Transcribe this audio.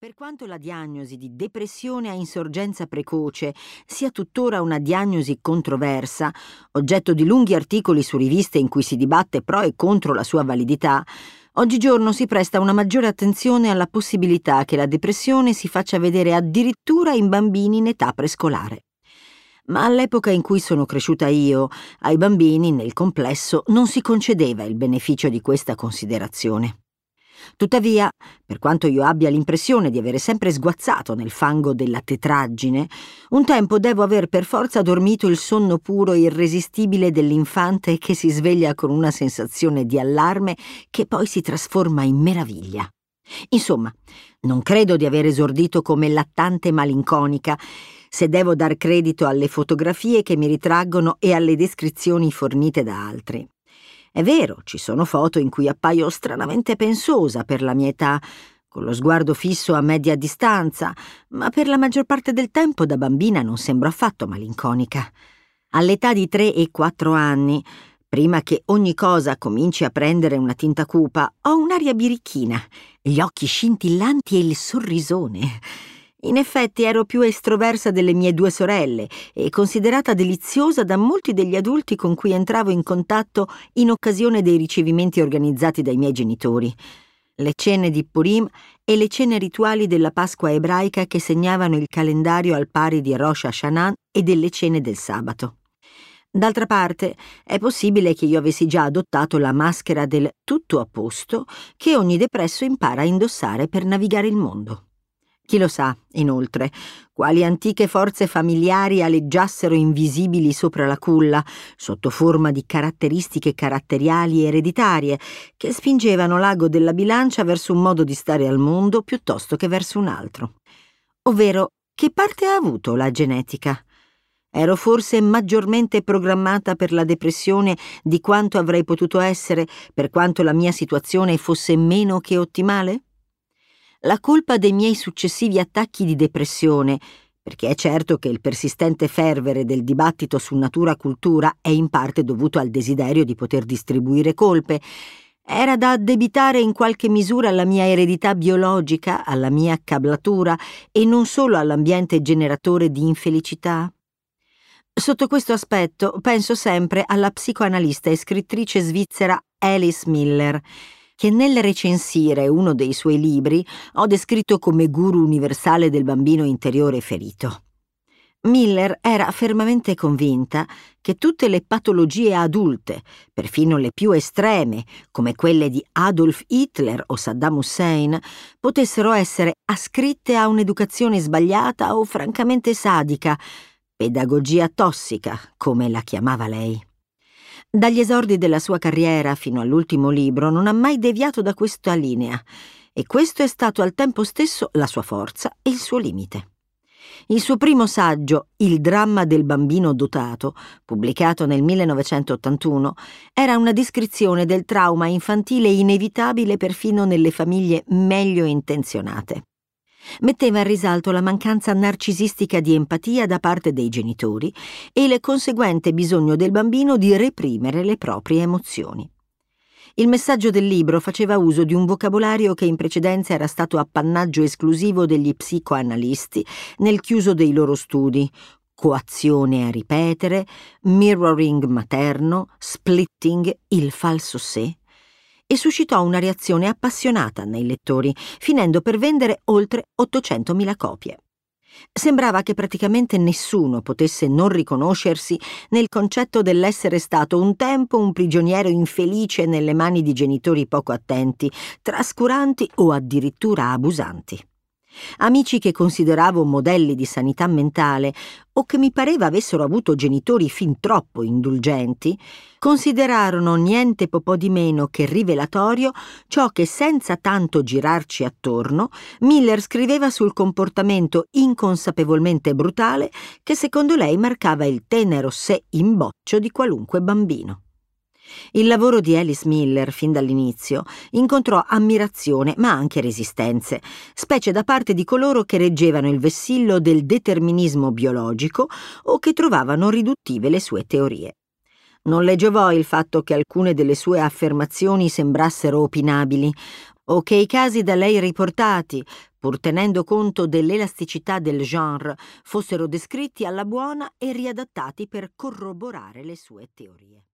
Per quanto la diagnosi di depressione a insorgenza precoce sia tuttora una diagnosi controversa, oggetto di lunghi articoli su riviste in cui si dibatte pro e contro la sua validità, oggigiorno si presta una maggiore attenzione alla possibilità che la depressione si faccia vedere addirittura in bambini in età prescolare. Ma all'epoca in cui sono cresciuta io, ai bambini, nel complesso, non si concedeva il beneficio di questa considerazione. Tuttavia, per quanto io abbia l'impressione di avere sempre sguazzato nel fango della tetraggine, un tempo devo aver per forza dormito il sonno puro e irresistibile dell'infante che si sveglia con una sensazione di allarme che poi si trasforma in meraviglia. Insomma, non credo di aver esordito come lattante malinconica, se devo dar credito alle fotografie che mi ritraggono e alle descrizioni fornite da altri. È vero, ci sono foto in cui appaio stranamente pensosa per la mia età, con lo sguardo fisso a media distanza, ma per la maggior parte del tempo da bambina non sembro affatto malinconica. All'età di 3 e 4 anni, prima che ogni cosa cominci a prendere una tinta cupa, ho un'aria birichina, gli occhi scintillanti e il sorrisone. In effetti ero più estroversa delle mie 2 sorelle e considerata deliziosa da molti degli adulti con cui entravo in contatto in occasione dei ricevimenti organizzati dai miei genitori. Le cene di Purim e le cene rituali della Pasqua ebraica che segnavano il calendario al pari di Rosh Hashanah e delle cene del sabato. D'altra parte, è possibile che io avessi già adottato la maschera del tutto a posto che ogni depresso impara a indossare per navigare il mondo. Chi lo sa, inoltre, quali antiche forze familiari aleggiassero invisibili sopra la culla, sotto forma di caratteristiche caratteriali ereditarie, che spingevano l'ago della bilancia verso un modo di stare al mondo piuttosto che verso un altro. Ovvero, che parte ha avuto la genetica? Ero forse maggiormente programmata per la depressione di quanto avrei potuto essere, per quanto la mia situazione fosse meno che ottimale? La colpa dei miei successivi attacchi di depressione, perché è certo che il persistente fervere del dibattito su natura-cultura è in parte dovuto al desiderio di poter distribuire colpe, era da addebitare in qualche misura alla mia eredità biologica, alla mia accablatura e non solo all'ambiente generatore di infelicità? Sotto questo aspetto penso sempre alla psicoanalista e scrittrice svizzera Alice Miller, che nel recensire uno dei suoi libri ho descritto come guru universale del bambino interiore ferito. Miller era fermamente convinta che tutte le patologie adulte, perfino le più estreme, come quelle di Adolf Hitler o Saddam Hussein, potessero essere ascritte a un'educazione sbagliata o francamente sadica, pedagogia tossica, come la chiamava lei. Dagli esordi della sua carriera fino all'ultimo libro non ha mai deviato da questa linea, e questo è stato al tempo stesso la sua forza e il suo limite. Il suo primo saggio, Il dramma del bambino dotato, pubblicato nel 1981, era una descrizione del trauma infantile inevitabile perfino nelle famiglie meglio intenzionate. Metteva in risalto la mancanza narcisistica di empatia da parte dei genitori e il conseguente bisogno del bambino di reprimere le proprie emozioni. Il messaggio del libro faceva uso di un vocabolario che in precedenza era stato appannaggio esclusivo degli psicoanalisti nel chiuso dei loro studi: coazione a ripetere, mirroring materno, splitting, il falso sé, e suscitò una reazione appassionata nei lettori, finendo per vendere oltre 800.000 copie. Sembrava che praticamente nessuno potesse non riconoscersi nel concetto dell'essere stato un tempo un prigioniero infelice nelle mani di genitori poco attenti, trascuranti o addirittura abusanti. Amici che consideravo modelli di sanità mentale o che mi pareva avessero avuto genitori fin troppo indulgenti, considerarono niente po' di meno che rivelatorio ciò che, senza tanto girarci attorno, Miller scriveva sul comportamento inconsapevolmente brutale che secondo lei marcava il tenero sé in boccio di qualunque bambino. Il lavoro di Alice Miller, fin dall'inizio, incontrò ammirazione ma anche resistenze, specie da parte di coloro che reggevano il vessillo del determinismo biologico o che trovavano riduttive le sue teorie. Non le giovò il fatto che alcune delle sue affermazioni sembrassero opinabili o che i casi da lei riportati, pur tenendo conto dell'elasticità del genre, fossero descritti alla buona e riadattati per corroborare le sue teorie.